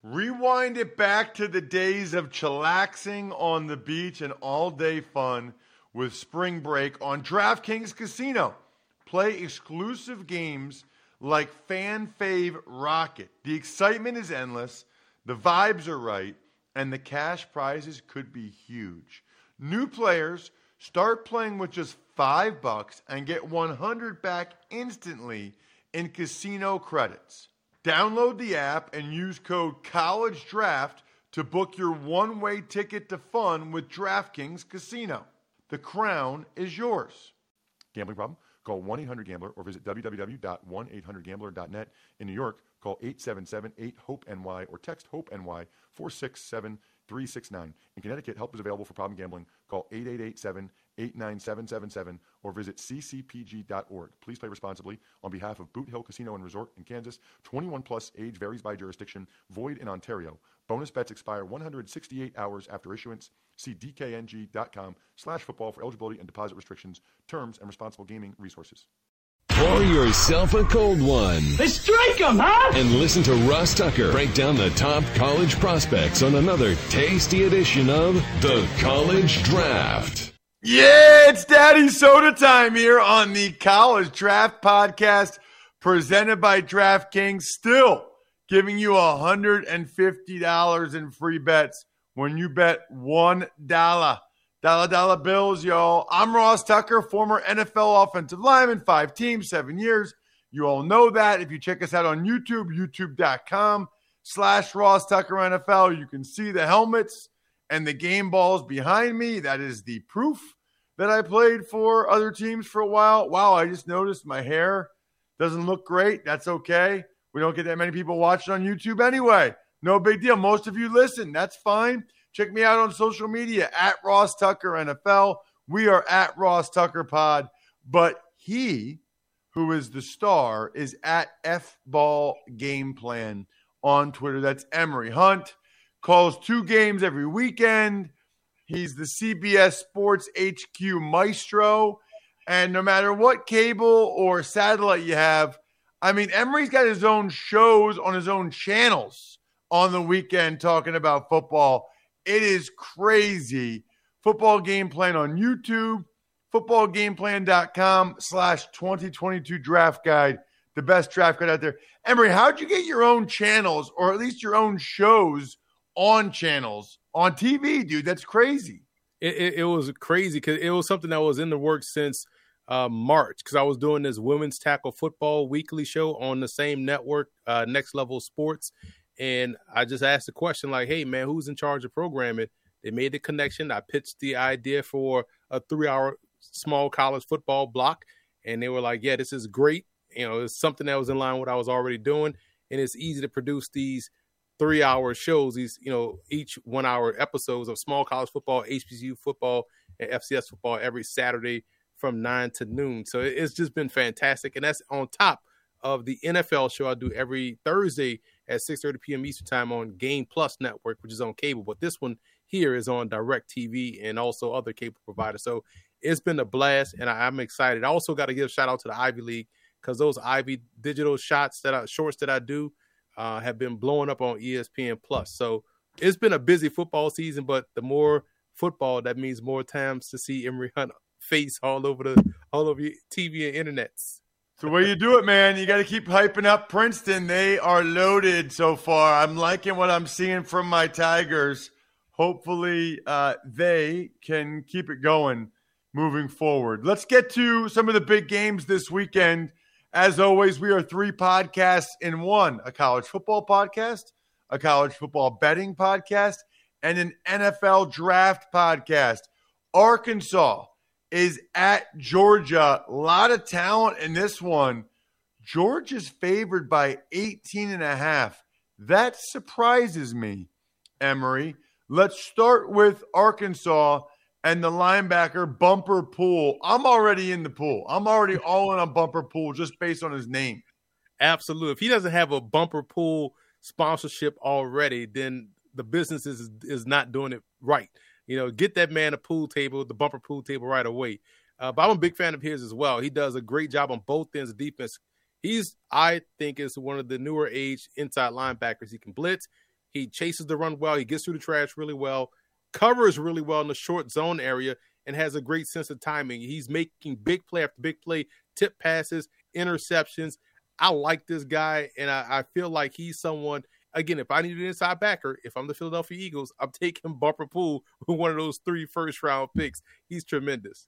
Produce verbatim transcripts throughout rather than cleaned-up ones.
Rewind it back to the days of chillaxing on the beach and all-day fun with Spring Break on DraftKings Casino. Play exclusive games like Fan Fave Rocket. The excitement is endless, the vibes are right, and the cash prizes could be huge. New players start playing with just five bucks and get one hundred back instantly in casino credits. Download the app and use code COLLEGEDRAFT to book your one-way ticket to fun with DraftKings Casino. The crown is yours. Gambling problem? Call one eight hundred gambler or visit w w w dot one eight hundred gambler dot net. In New York, call eight seven seven eight hope N Y or text HOPE-NY four six seven three six nine. In Connecticut, help is available for problem gambling. Call eight eight eight seven eight nine seven seven seven or visit c c p g dot org. Please play responsibly. On behalf of Boot Hill Casino and Resort in Kansas, twenty-one plus, age varies by jurisdiction, void in Ontario. Bonus bets expire one hundred sixty-eight hours after issuance. See d k n g dot com slash football for eligibility and deposit restrictions, terms, and responsible gaming resources. Pour yourself a cold one. Let's strike 'em, huh? And listen to Ross Tucker break down the top college prospects on another tasty edition of The College Draft. Yeah, it's Daddy Soda time here on the College Draft Podcast presented by DraftKings. Still giving you one hundred fifty dollars in free bets when you bet one dollar. Dollar dollar bills, y'all. I'm Ross Tucker, former N F L offensive lineman, five teams, seven years. You all know that. If you check us out on YouTube, youtube.com slash Ross Tucker NFL, you can see the helmets and the game balls behind me. That is the proof that I played for other teams for a while. Wow, I just noticed my hair doesn't look great. That's okay. We don't get that many people watching on YouTube anyway. No big deal. Most of you listen. That's fine. Check me out on social media at Ross Tucker N F L. We are at Ross Tucker Pod. But he, who is the star, is at F-Ball Game Plan on Twitter. That's Emery Hunt. Calls two games every weekend. He's the C B S Sports H Q maestro. And no matter what cable or satellite you have, I mean, Emery's got his own shows on his own channels on the weekend talking about football. It is crazy. Football Game Plan on YouTube, footballgameplan.com slash 2022 draft guide, the best draft guide out there. Emery, how'd you get your own channels or at least your own shows on channels on T V, dude? That's crazy. It, it, it was crazy because it was something that was in the works since uh, March because I was doing this women's tackle football weekly show on the same network, uh, Next Level Sports. And I just asked the question like, hey, man, who's in charge of programming? They made the connection. I pitched the idea for a three-hour small college football block. And they were like, yeah, this is great. You know, it's something that was in line with what I was already doing. And it's easy to produce these three-hour shows, these, you know, each one-hour episodes of small college football, H B C U football, and F C S football every Saturday from nine to noon. So it's just been fantastic. And that's on top of the N F L show I do every Thursday at six thirty p.m. Eastern time on Game Plus Network, which is on cable. But this one here is on DirecTV and also other cable providers. So it's been a blast, and I, I'm excited. I also got to give a shout out to the Ivy League because those Ivy digital shots that I, shorts that I do uh, have been blowing up on E S P N Plus. So it's been a busy football season, but the more football, that means more times to see Emery Hunt face all over the all over T V and internets. It's the way you do it, man. You got to keep hyping up Princeton. They are loaded so far. I'm liking what I'm seeing from my Tigers. Hopefully uh, they can keep it going moving forward. Let's get to some of the big games this weekend. As always, we are three podcasts in one, a college football podcast, a college football betting podcast, and an N F L draft podcast. Arkansas is at Georgia. A lot of talent in this one. Georgia's favored by eighteen and a half. That surprises me, Emery. Let's start with Arkansas and the linebacker Bumper Pool. I'm already in the pool. I'm already all in on Bumper Pool just based on his name. Absolutely. If he doesn't have a Bumper Pool sponsorship already, then the business is, is not doing it right. You know, get that man a pool table, the Bumper Pool table right away. Uh, but I'm a big fan of his as well. He does a great job on both ends of defense. He's, I think, is one of the newer age inside linebackers. He can blitz. He chases the run well. He gets through the trash really well, covers really well in the short zone area, and has a great sense of timing. He's making big play after big play, tip passes, interceptions. I like this guy, and I, I feel like he's someone, again, if I need an inside backer, if I'm the Philadelphia Eagles, I'm taking Bumper Pool with one of those three first-round picks. He's tremendous.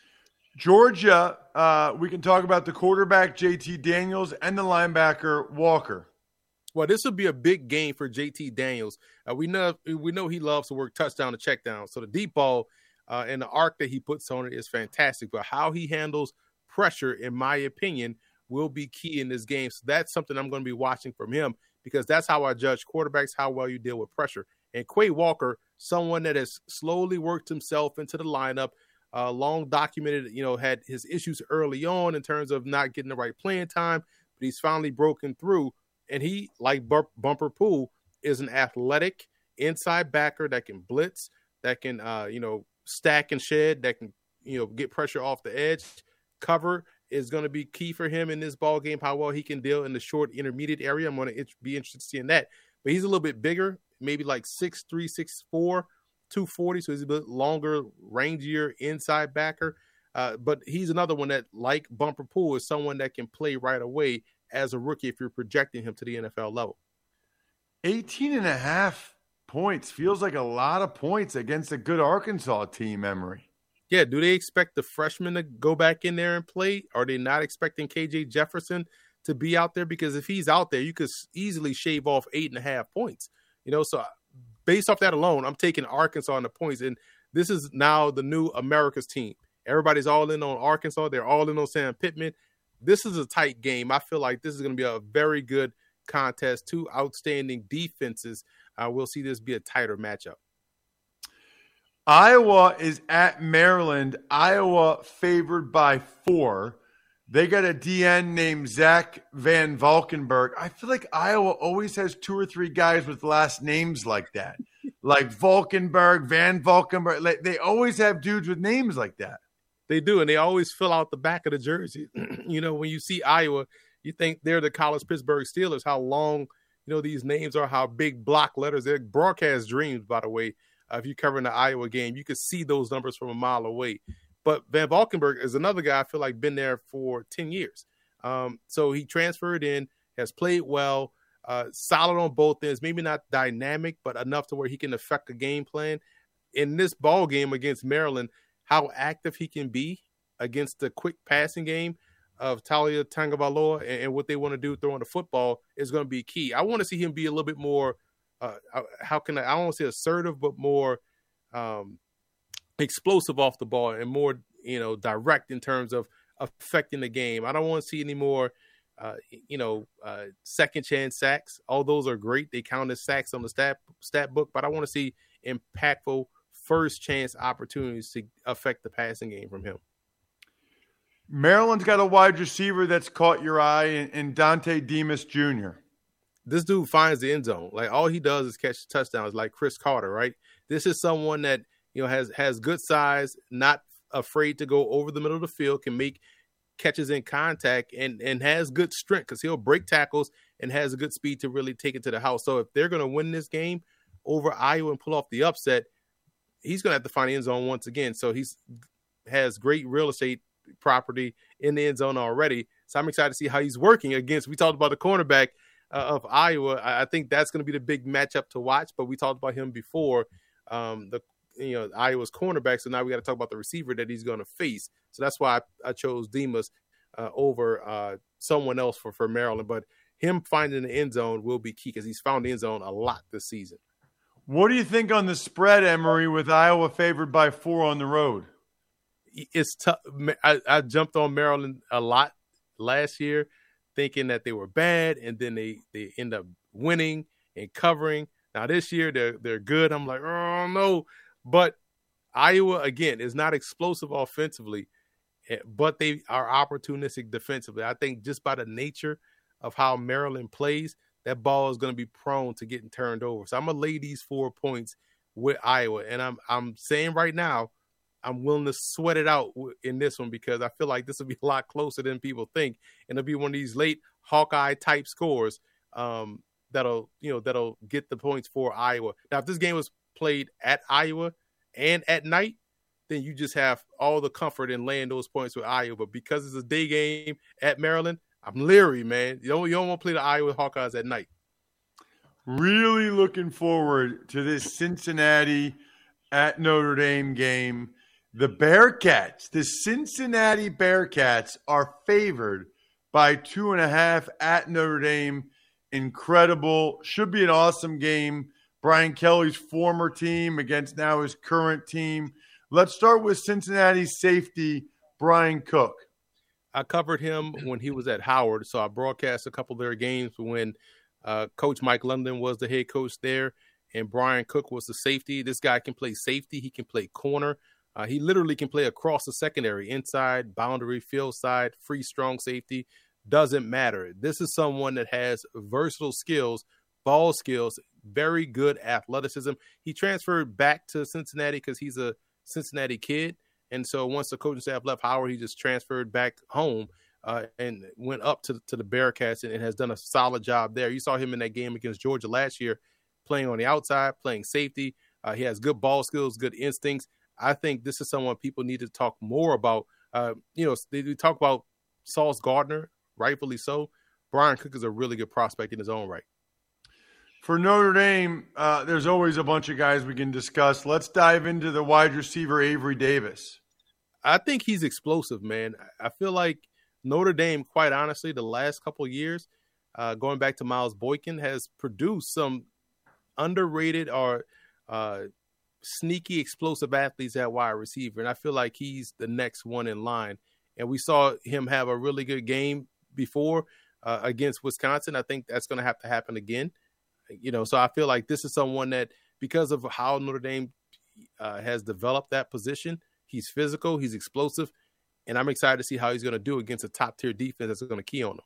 Georgia, uh, we can talk about the quarterback, J T Daniels, and the linebacker, Walker. Well, this would be a big game for J T Daniels. Uh, we know we know he loves to work touchdown to check down. So the deep ball uh, and the arc that he puts on it is fantastic. But how he handles pressure, in my opinion, will be key in this game. So that's something I'm going to be watching from him, because that's how I judge quarterbacks, how well you deal with pressure. And Quay Walker, someone that has slowly worked himself into the lineup, uh, long documented, you know, had his issues early on in terms of not getting the right playing time, but he's finally broken through. And he, like Bumper Pool, is an athletic inside backer that can blitz, that can, uh, you know, stack and shed, that can, you know, get pressure off the edge. Cover is going to be key for him in this ball game, how well he can deal in the short intermediate area. I'm going to be interested to see in that. But he's a little bit bigger, maybe like six three, six four, two forty, so he's a bit longer, rangier inside backer. Uh, but he's another one that, like Bumper Pool, is someone that can play right away as a rookie if you're projecting him to the N F L level. eighteen and a half points feels like a lot of points against a good Arkansas team, Emory. Yeah, do they expect the freshman to go back in there and play? Are they not expecting K J Jefferson to be out there? Because if he's out there, you could easily shave off eight and a half points. You know, so based off that alone, I'm taking Arkansas on the points. And this is now the new America's team. Everybody's all in on Arkansas. They're all in on Sam Pittman. This is a tight game. I feel like this is going to be a very good contest. Two outstanding defenses. Uh, we'll see this be a tighter matchup. Iowa is at Maryland. Iowa favored by four. They got a D N named Zach Van Valkenburg. I feel like Iowa always has two or three guys with last names like that. Like Valkenburg, Van Valkenburg. Like, they always have dudes with names like that. They do, and they always fill out the back of the jersey. You know, when you see Iowa, you think they're the college Pittsburgh Steelers, how long, you know, these names are, how big block letters. They're broadcast dreams, by the way. Uh, if you're covering the Iowa game, you can see those numbers from a mile away. But Van Valkenburg is another guy I feel like been there for ten years. Um, so he transferred in, has played well, uh, solid on both ends, maybe not dynamic, but enough to where he can affect the game plan. In this ball game against Maryland, how active he can be against the quick passing game of Talia Tagovailoa and, and what they want to do throwing the football is going to be key. I want to see him be a little bit more, uh, how can I, I don't want to say assertive, but more um, explosive off the ball and more, you know, direct in terms of affecting the game. I don't want to see any more, uh, you know, uh, second chance sacks. All those are great. They count as sacks on the stat stat book, but I want to see impactful first chance opportunities to affect the passing game from him. Maryland's got a wide receiver that's caught your eye in, in Dante Demas Junior This dude finds the end zone. Like, all he does is catch touchdowns like Chris Carter, right? This is someone that, you know, has, has good size, not afraid to go over the middle of the field, can make catches in contact, and, and has good strength because he'll break tackles and has a good speed to really take it to the house. So if they're going to win this game over Iowa and pull off the upset, he's going to have to find the end zone once again. So he's has great real estate property in the end zone already. So I'm excited to see how he's working against, we talked about the cornerback uh, of Iowa. I, I think that's going to be the big matchup to watch, but we talked about him before, um, the you know, Iowa's cornerback. So now we got to talk about the receiver that he's going to face. So that's why I, I chose Demas uh, over uh, someone else for, for Maryland. But him finding the end zone will be key because he's found the end zone a lot this season. What do you think on the spread, Emory, with Iowa favored by four on the road? It's tough. I, I jumped on Maryland a lot last year, thinking that they were bad, and then they, they end up winning and covering. Now this year they're they're good. I'm like, oh no, but Iowa again is not explosive offensively, but they are opportunistic defensively. I think just by the nature of how Maryland plays, that ball is going to be prone to getting turned over. So I'm going to lay these four points with Iowa. And I'm I'm saying right now, I'm willing to sweat it out in this one because I feel like this will be a lot closer than people think. And it'll be one of these late Hawkeye-type scores. Um, that'll you know that'll get the points for Iowa. Now, if this game was played at Iowa and at night, then you just have all the comfort in laying those points with Iowa. But because it's a day game at Maryland, I'm leery, man. You don't, you don't want to play the Iowa Hawkeyes at night. Really looking forward to this Cincinnati at Notre Dame game. The Bearcats, the Cincinnati Bearcats, are favored by two and a half at Notre Dame. Incredible. Should be an awesome game. Brian Kelly's former team against now his current team. Let's start with Cincinnati's safety, Brian Cook. I covered him when he was at Howard, so I broadcast a couple of their games when uh, Coach Mike London was the head coach there, and Brian Cook was the safety. This guy can play safety. He can play corner. Uh, he literally can play across the secondary, inside, boundary, field side, free, strong safety. Doesn't matter. This is someone that has versatile skills, ball skills, very good athleticism. He transferred back to Cincinnati because he's a Cincinnati kid. And so once the coaching staff left Howard, he just transferred back home uh, and went up to, to the Bearcats and, and has done a solid job there. You saw him in that game against Georgia last year, playing on the outside, playing safety. Uh, he has good ball skills, good instincts. I think this is someone people need to talk more about. Uh, you know, they, they talk about Sauce Gardner, rightfully so. Brian Cook is a really good prospect in his own right. For Notre Dame, uh, there's always a bunch of guys we can discuss. Let's dive into the wide receiver, Avery Davis. I think he's explosive, man. I feel like Notre Dame, quite honestly, the last couple of years, uh, going back to Miles Boykin, has produced some underrated or uh, sneaky explosive athletes at wide receiver. And I feel like he's the next one in line. And we saw him have a really good game before uh, against Wisconsin. I think that's going to have to happen again. You know, so I feel like this is someone that, because of how Notre Dame uh, has developed that position, he's physical, he's explosive, and I'm excited to see how he's going to do against a top-tier defense that's going to key on him.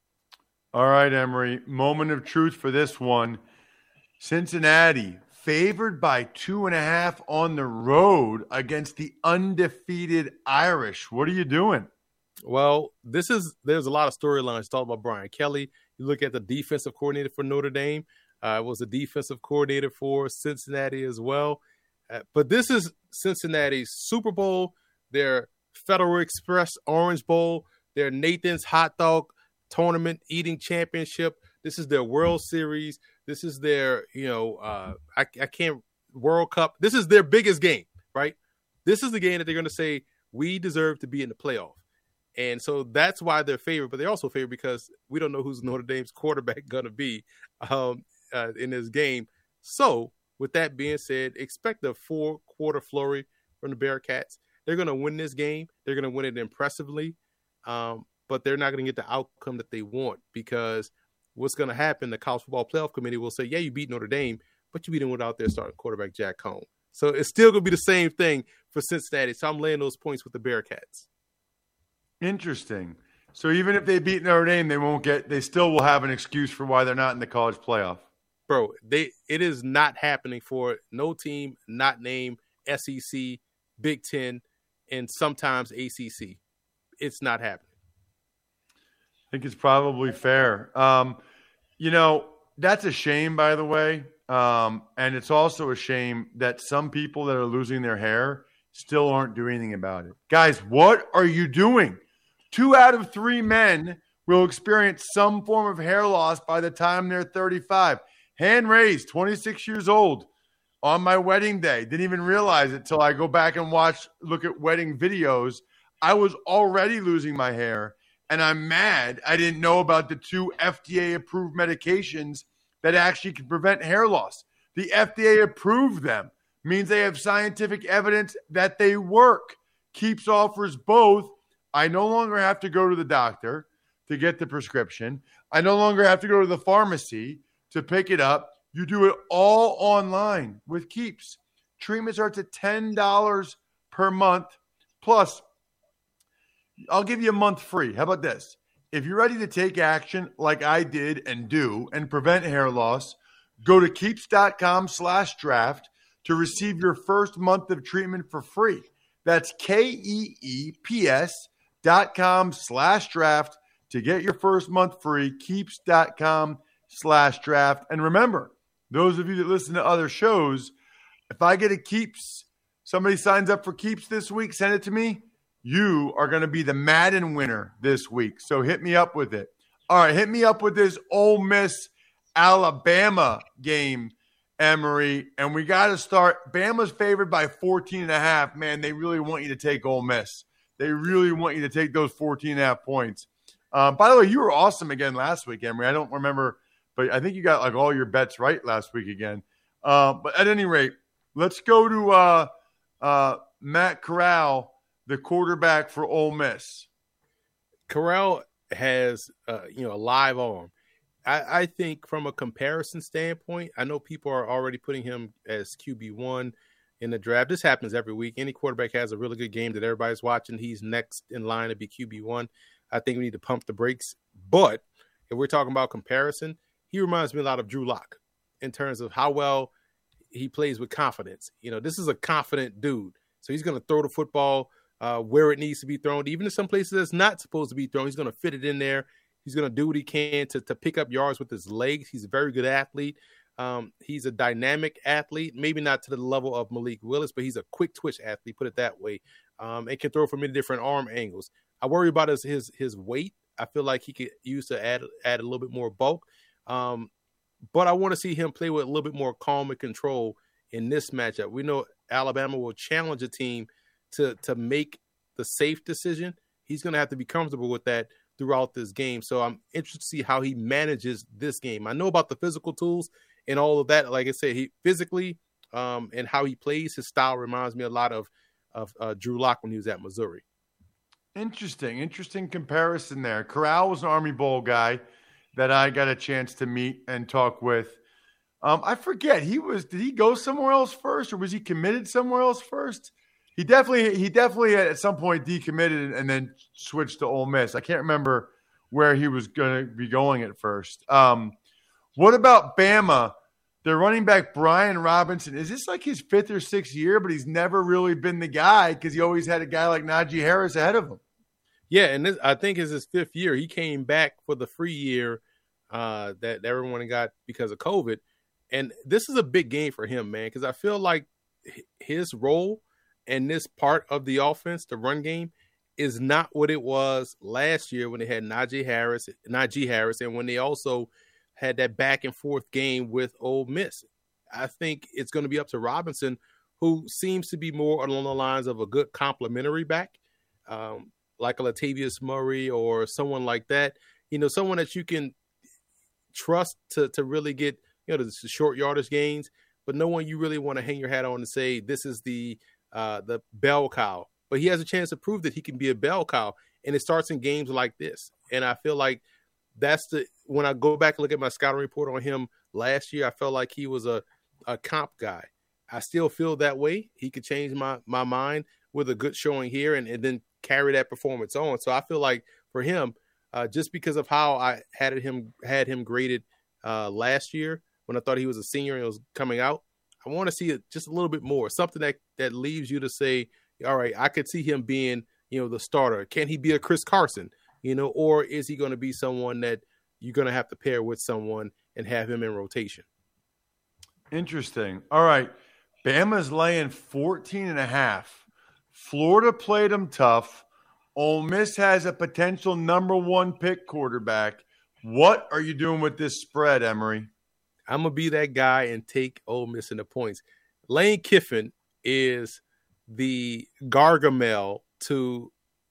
All right, Emory, moment of truth for this one. Cincinnati favored by two and a half on the road against the undefeated Irish. What are you doing? Well, this is there's a lot of storylines talking about Brian Kelly. You look at the defensive coordinator for Notre Dame. Uh, was a defensive coordinator for Cincinnati as well. Uh, but this is Cincinnati's Super Bowl, their Federal Express Orange Bowl, their Nathan's Hot Dog Tournament Eating Championship. This is their World Series. This is their, you know, uh, I, I can't, World Cup. This is their biggest game, right? This is the game that they're going to say, we deserve to be in the playoff. And so that's why they're favored, but they're also favored because we don't know who's Notre Dame's quarterback going to be um, uh, in this game. So with that being said, expect a four-quarter flurry from the Bearcats. They're going to win this game. They're going to win it impressively, um, but they're not going to get the outcome that they want because what's going to happen, the College Football Playoff Committee will say, yeah, you beat Notre Dame, but you beat them without their starting quarterback, Jack Cohn. So it's still going to be the same thing for Cincinnati. So I'm laying those points with the Bearcats. Interesting. So even if they beat Notre Dame, they won't get. They still will have an excuse for why they're not in the college playoff. Bro, they it is not happening for no team not named S E C, Big Ten, and sometimes A C C. It's not happening. I think it's probably fair. Um, you know, that's a shame, by the way. Um, and it's also a shame that some people that are losing their hair still aren't doing anything about it. Guys, what are you doing? Two out of three men will experience some form of hair loss by the time they're thirty-five. Hand raised, twenty-six years old, on my wedding day. Didn't even realize it till I go back and watch, look at wedding videos. I was already losing my hair, and I'm mad I didn't know about the two F D A-approved medications that actually can prevent hair loss. The F D A approved them. Means they have scientific evidence that they work. Keeps offers both. I no longer have to go to the doctor to get the prescription. I no longer have to go to the pharmacy to pick it up. You do it all online with Keeps. Treatment starts at ten dollars per month. Plus, I'll give you a month free. How about this? If you're ready to take action like I did and do and prevent hair loss, go to keeps.com slash draft to receive your first month of treatment for free. That's K-E-E-P-S dot com slash draft to get your first month free. Keeps.com slash draft. And remember, those of you that listen to other shows, if I get a Keeps, somebody signs up for Keeps this week, send it to me. You are going to be the Madden winner this week. So hit me up with it. All right, hit me up with this Ole Miss Alabama game, Emory. And we got to start. Bama's favored by fourteen and a half. Man, they really want you to take Ole Miss. They really want you to take those fourteen and a half points. Um, by the way, you were awesome again last week, Emory. I don't remember, but I think you got like all your bets right last week again. Uh, but at any rate, let's go to uh, uh, Matt Corral, the quarterback for Ole Miss. Corral has, uh, you know, a live arm. I, I think from a comparison standpoint, I know people are already putting him as Q B one in the draft. This happens every week. Any quarterback has a really good game that everybody's watching. He's next in line to be Q B one. I think we need to pump the brakes. But if we're talking about comparison, he reminds me a lot of Drew Lock in terms of how well he plays with confidence. You know, this is a confident dude. So he's going to throw the football uh, where it needs to be thrown. Even in some places that's not supposed to be thrown, he's going to fit it in there. He's going to do what he can to, to pick up yards with his legs. He's a very good athlete. Um, he's a dynamic athlete, maybe not to the level of Malik Willis, but he's a quick twitch athlete, put it that way, um, and can throw from many different arm angles. I worry about his his, his weight. I feel like he could use to add, add a little bit more bulk. Um, but I want to see him play with a little bit more calm and control in this matchup. We know Alabama will challenge a team to, to make the safe decision. He's going to have to be comfortable with that throughout this game. So I'm interested to see how he manages this game. I know about the physical tools and all of that. Like I said, he physically um, and how he plays, his style reminds me a lot of, of uh, Drew Lock when he was at Missouri. Interesting, interesting comparison there. Corral was an Army Bowl guy that I got a chance to meet and talk with. Um, I forget, he was, did he go somewhere else first, or was he committed somewhere else first? He definitely, he definitely had at some point decommitted and then switched to Ole Miss. I can't remember where he was going to be going at first. Um, what about Bama? Their running back, Brian Robinson. Is this like his fifth or sixth year, but he's never really been the guy because he always had a guy like Najee Harris ahead of him? Yeah, and this, I think it's his fifth year. He came back for the free year uh, that everyone got because of COVID. And this is a big game for him, man, because I feel like his role in this part of the offense, the run game, is not what it was last year when they had Najee Harris, Najee Harris, and when they also had that back and forth game with Ole Miss. I think it's going to be up to Robinson, who seems to be more along the lines of a good complementary back, um, like a Latavius Murray or someone like that. You know, someone that you can trust to to really get, you know, the short yardage gains, but no one you really want to hang your hat on and say this is the uh, the bell cow. But he has a chance to prove that he can be a bell cow, and it starts in games like this. And I feel like that's the when I go back and look at my scouting report on him last year, I felt like he was a, a comp guy. I still feel that way. He could change my my mind with a good showing here and, and then carry that performance on. So I feel like for him, uh, just because of how I had him had him graded uh, last year when I thought he was a senior and was coming out, I want to see it just a little bit more, something that, that leaves you to say, all right, I could see him being, you know, the starter. Can he be a Chris Carson, you know, or is he going to be someone that you're going to have to pair with someone and have him in rotation? Interesting. All right. Bama's laying fourteen and a half. Florida played them tough. Ole Miss has a potential number one pick quarterback. What are you doing with this spread, Emory? I'm going to be that guy and take Ole Miss in the points. Lane Kiffin is the Gargamel to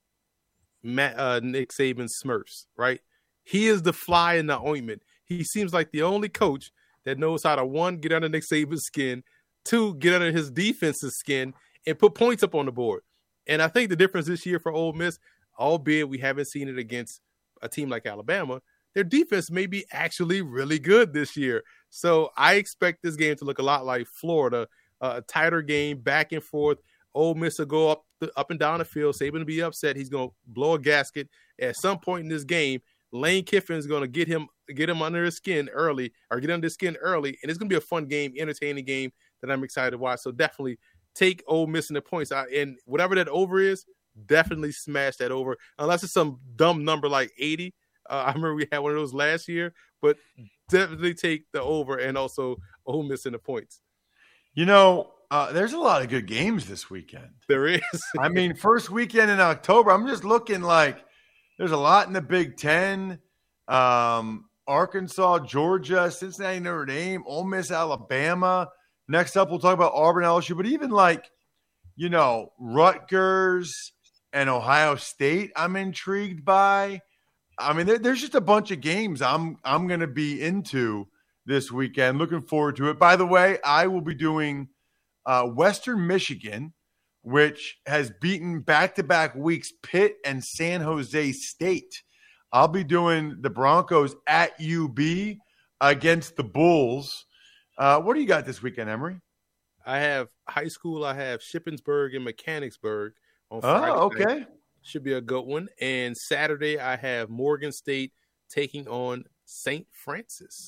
Matt, uh, Nick Saban's Smurfs, right? He is the fly in the ointment. He seems like the only coach that knows how to, one, get under Nick Saban's skin, two, get under his defense's skin, and put points up on the board. And I think the difference this year for Ole Miss, albeit we haven't seen it against a team like Alabama, their defense may be actually really good this year. So I expect this game to look a lot like Florida, uh, a tighter game, back and forth. Ole Miss will go up the, up and down the field. Saban will be upset. He's going to blow a gasket. At some point in this game, Lane Kiffin's going to get him get him under his skin early or get under his skin early, and it's going to be a fun game, entertaining game that I'm excited to watch. So definitely take Ole Miss in the points. I, and whatever that over is, definitely smash that over, unless it's some dumb number like eighty. Uh, I remember we had one of those last year, but definitely take the over and also Ole Miss in the points. You know, uh, there's a lot of good games this weekend. There is. I mean, first weekend in October, I'm just looking like there's a lot in the Big Ten. Um, Arkansas, Georgia, Cincinnati, Notre Dame, Ole Miss, Alabama. Next up, we'll talk about Auburn, L S U. But even like, you know, Rutgers and Ohio State, I'm intrigued by. I mean, there, there's just a bunch of games I'm I'm going to be into this weekend. Looking forward to it. By the way, I will be doing uh, Western Michigan, which has beaten back-to-back weeks Pitt and San Jose State. I'll be doing the Broncos at U B against the Bulls. Uh, what do you got this weekend, Emory? I have high school. I have Shippensburg and Mechanicsburg on Friday. Oh, okay. Night. Should be a good one. And Saturday, I have Morgan State taking on Saint Francis.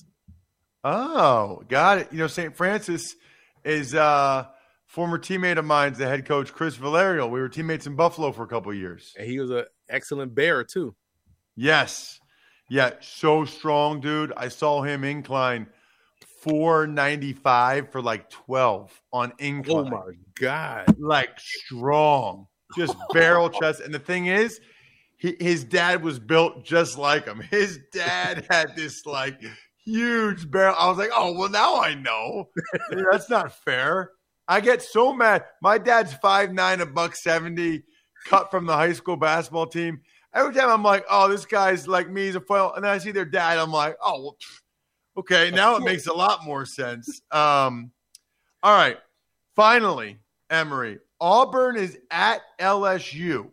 Oh, got it. You know, Saint Francis is uh, former teammate of mine, the head coach, Chris Valerio. We were teammates in Buffalo for a couple of years. And he was an excellent bear, too. Yes. Yeah, so strong, dude. I saw him incline four ninety-five for like twelve on incline. Oh, my God. Like strong. Just barrel chest. And the thing is, he, his dad was built just like him. His dad had this like huge barrel. I was like, oh, well, now I know. That's not fair. I get so mad. My dad's five nine, a buck seventy, cut from the high school basketball team. Every time I'm like, oh, this guy's like me. He's a foil. And then I see their dad. I'm like, oh, well, okay. Now it makes a lot more sense. Um, all right. Finally, Emory, Auburn is at L S U.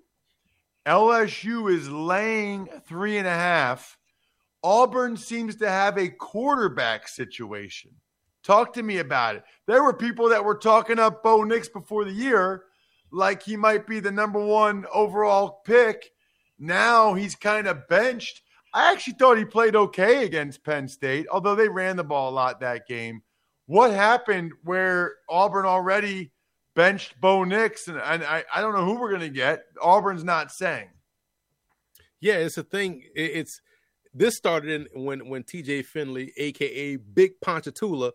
L S U is laying three and a half. Auburn seems to have a quarterback situation. Talk to me about it. There were people that were talking up Bo Nix before the year like he might be the number one overall pick. Now he's kind of benched. I actually thought he played okay against Penn State, although they ran the ball a lot that game. What happened where Auburn already benched Bo Nix, and, and I, I don't know who we're going to get. Auburn's not saying. Yeah, it's a thing. It, it's this started in when when T J Finley, a k a. Big Ponchatoula,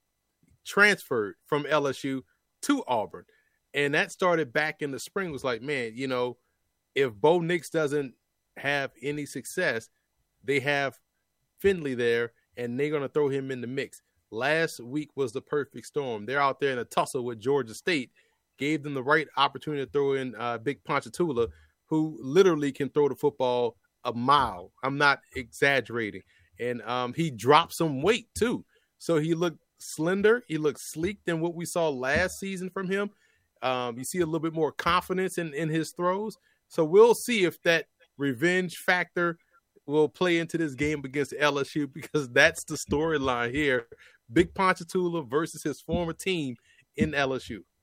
transferred from L S U to Auburn. And that started back in the spring. It was like, man, you know, if Bo Nix doesn't have any success, they have Finley there, and they're going to throw him in the mix. Last week was the perfect storm. They're out there in a tussle with Georgia State, gave them the right opportunity to throw in uh, Big Ponchatoula, who literally can throw the football a mile. I'm not exaggerating. And um, he dropped some weight, too. So he looked slender. He looked sleek than what we saw last season from him. Um, you see a little bit more confidence in, in his throws. So we'll see if that revenge factor will play into this game against L S U, because that's the storyline here. Big Ponchatoula versus his former team in L S U.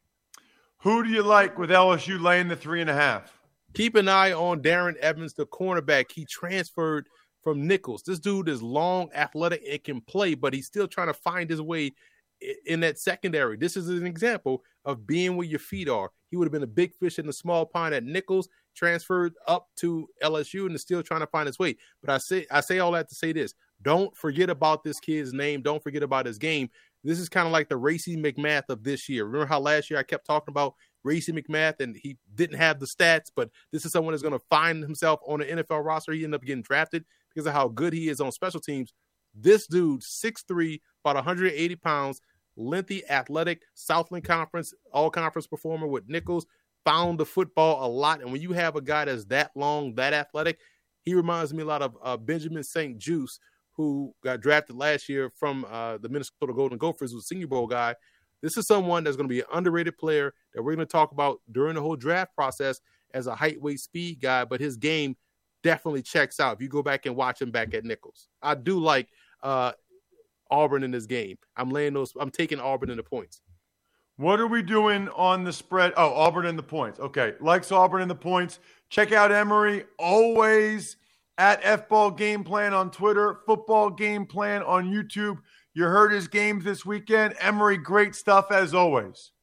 Who do you like with L S U laying the three and a half? Keep an eye on Darren Evans, the cornerback. He transferred from Nichols. This dude is long, athletic, and can play, but he's still trying to find his way in that secondary. This is an example of being where your feet are. He would have been a big fish in the small pond at Nichols, transferred up to L S U, and is still trying to find his way. But I say I say all that to say this. Don't forget about this kid's name. Don't forget about his game. This is kind of like the Racey McMath of this year. Remember how last year I kept talking about Racey McMath and he didn't have the stats, but this is someone that's going to find himself on an N F L roster. He ended up getting drafted because of how good he is on special teams. This dude, six three, about one hundred eighty pounds, lengthy, athletic, Southland Conference, all-conference performer with Nichols, found the football a lot. And when you have a guy that's that long, that athletic, he reminds me a lot of uh, Benjamin Saint Juice, who got drafted last year from uh, the Minnesota Golden Gophers, who's a Senior Bowl guy. This is someone that's going to be an underrated player that we're going to talk about during the whole draft process as a height, weight, speed guy, but his game definitely checks out if you go back and watch him back at Nichols. I do like uh, Auburn in this game. I'm laying those. I'm taking Auburn in the points. What are we doing on the spread? Oh, Auburn in the points. Okay, likes Auburn in the points. Check out Emory, always at F-Ball Game Plan on Twitter, Football Game Plan on YouTube. You heard his games this weekend. Emory, great stuff as always.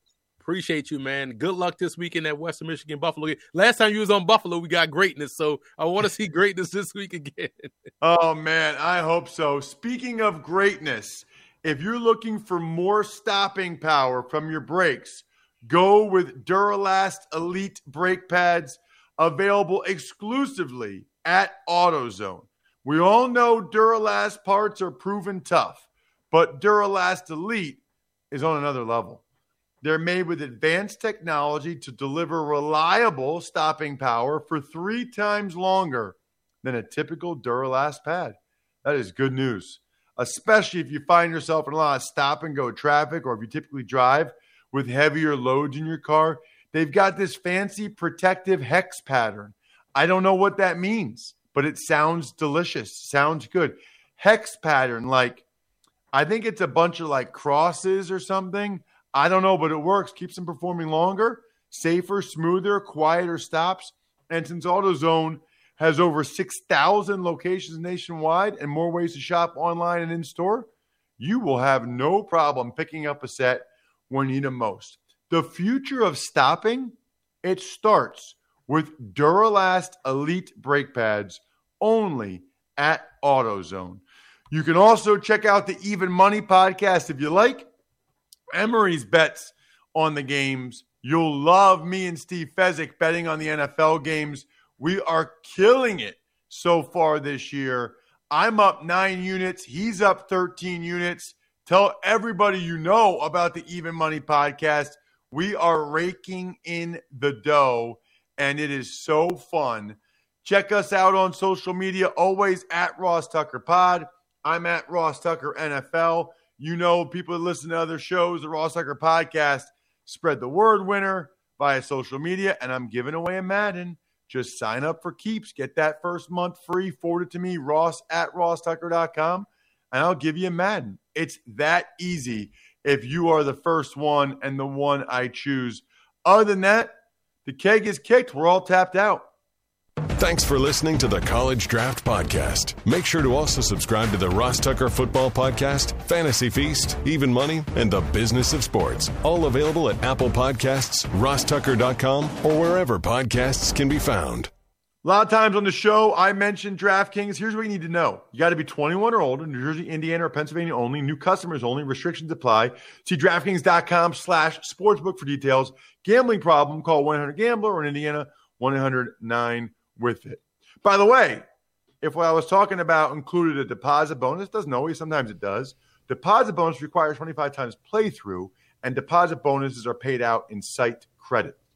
Appreciate you, man. Good luck this weekend at Western Michigan Buffalo. Last time you was on Buffalo, we got greatness, so I want to see greatness this week again. Oh, man, I hope so. Speaking of greatness, if you're looking for more stopping power from your brakes, go with Duralast Elite brake pads, available exclusively at AutoZone. We all know Duralast parts are proven tough, but Duralast Elite is on another level. They're made with advanced technology to deliver reliable stopping power for three times longer than a typical Duralast pad. That is good news, especially if you find yourself in a lot of stop-and-go traffic or if you typically drive with heavier loads in your car. They've got this fancy protective hex pattern. I don't know what that means, but it sounds delicious, sounds good. Hex pattern, like, I think it's a bunch of like crosses or something. I don't know, but it works. Keeps them performing longer, safer, smoother, quieter stops. And since AutoZone has over six thousand locations nationwide and more ways to shop online and in-store, you will have no problem picking up a set when you need them most. The future of stopping, it starts with Duralast Elite brake pads only at AutoZone. You can also check out the Even Money podcast if you like. Emery's bets on the games. You'll love me and Steve Fezzik betting on the N F L games. We are killing it so far this year. I'm up nine units. He's up thirteen units. Tell everybody you know about the Even Money podcast. We are raking in the dough, and it is so fun. Check us out on social media, always at Ross Tucker Pod. I'm at Ross Tucker N F L. You know, people that listen to other shows, the Ross Tucker Podcast, spread the word winner via social media, and I'm giving away a Madden. Just sign up for Keeps. Get that first month free. Forward it to me, Ross at ross tucker dot com, and I'll give you a Madden. It's that easy if you are the first one and the one I choose. Other than that, the keg is kicked. We're all tapped out. Thanks for listening to the College Draft Podcast. Make sure to also subscribe to the Ross Tucker Football Podcast, Fantasy Feast, Even Money, and The Business of Sports. All available at Apple Podcasts, ross tucker dot com, or wherever podcasts can be found. A lot of times on the show, I mentioned DraftKings. Here's what you need to know. You got to be twenty-one or older, New Jersey, Indiana, or Pennsylvania only. New customers only. Restrictions apply. See DraftKings.com slash sportsbook for details. Gambling problem, call one eight hundred gambler, or in Indiana, one eight hundred nine with it. By the way, if what I was talking about included a deposit bonus, doesn't always, sometimes it does. Deposit bonus requires twenty-five times playthrough, and deposit bonuses are paid out in site credit.